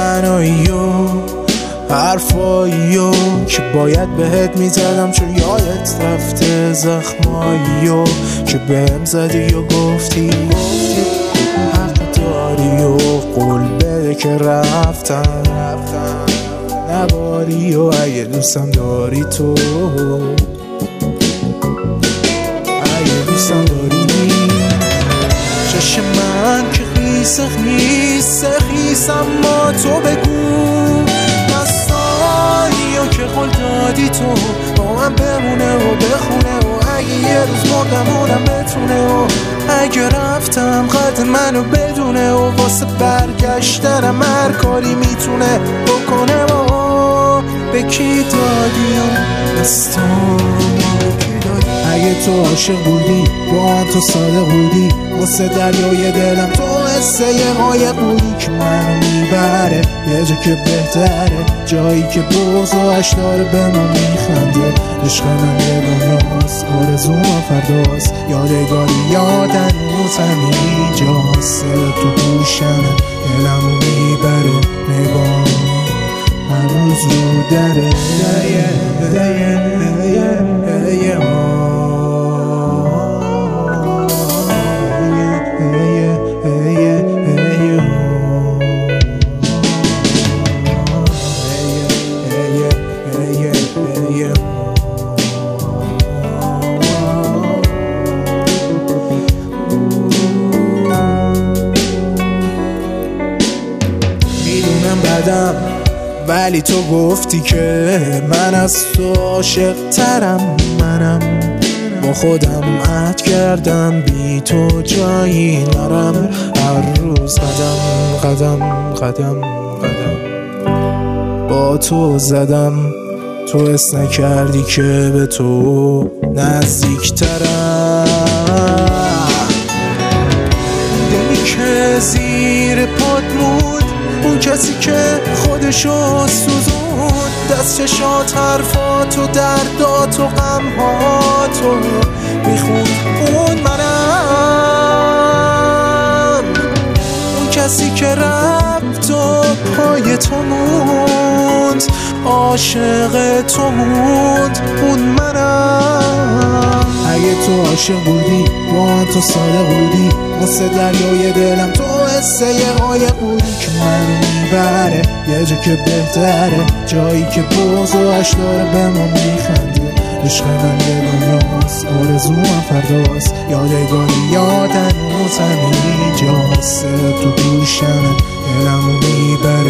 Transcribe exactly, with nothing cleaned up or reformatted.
تنهایی و حرفایی و که باید بهت میزدم چون یادت رفته، زخمایی و که بهم زدی و گفتی حق داری و قول بده که رفتم نباری و اگه دوستم داری تو، اگه دوستم داری چشم من که خیس خیس خیس، اما تو بگو مسایی و که قول دادی تو با من بمونه و بخونه و اگه یه روز مردم اونم بتونه و اگه رفتم قدر منو بدونه و واسه برگشتنم هر کاری میتونه بکنه و به کی دادی و دستان اگه تو عاشق بودی با هم تو صادق بودی واسه دریای دلم تو حسه یه قایق بودی که منو میبره یه جا که بهتره، جایی که بوزاش داره به ما میخنده. عشق من یه دنیاست، آرزوم فرداست، یادگاری یاد هنوز همینجاست. تو گوشمه دلمو میبره، نگاه هنوز رو دره دریه دریه دریه دریه بدم ولی تو گفتی که من از تو عاشق ترم، منم با خودم عهد کردم بی تو جایی نرم، هر روز قدم قدم قدم قدم با تو زدم، تو حس نکردی که به تو نزدیک ترم. دلی که زیر پات بود اون کسی که خودشو سوزون، دست چشات حرفاتو درداتو غمهاتو میخوند، اون منم، اون کسی که رفت و پای تو موند، عاشق تو موند، اون منم. اگه تو عاشق بودی با هم تو صادق بودی واسه دریای دلم تو حسه یه قایق بودی که منو میبره یه جا که بهتره، جایی که بوزاش داره به ما میخنده. عشق من یه دنیاست، آرزوم فرداست، یادگاری یاد هنوز همینجاست. تو گوشمه دلمو میبره